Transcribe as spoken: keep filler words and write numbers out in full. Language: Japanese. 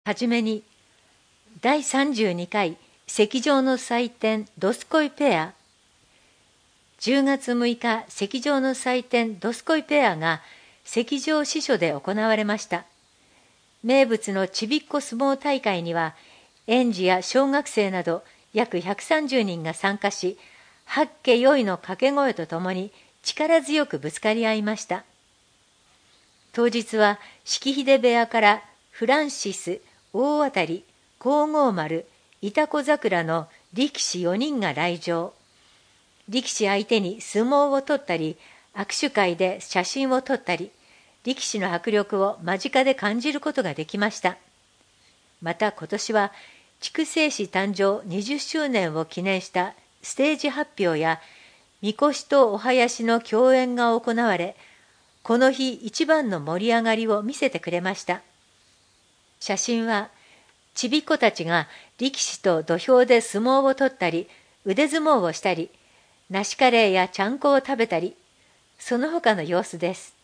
はじめに、だいさんじゅうにかい石上の祭典ドスコイペア。じゅうがつむいか石上の祭典ドスコイペアが石上支所で行われました。名物のちびっこ相撲大会には、園児や小学生など約ひゃくさんじゅうにんが参加し、八家よいの掛け声とともに力強くぶつかり合いました。当日は式秀部屋からフランシス、大当たり、皇后丸、いたこ桜の力士よにんが来場。力士相手に相撲を取ったり、握手会で写真を撮ったり、力士の迫力を間近で感じることができました。また今年は、筑西市誕生にじゅっしゅうねんを記念したステージ発表や、みこしとお囃子の共演が行われ、この日一番の盛り上がりを見せてくれました。写真は、ちびっ子たちが力士と土俵で相撲を取ったり、腕相撲をしたり、梨カレーやちゃんこを食べたり、その他の様子です。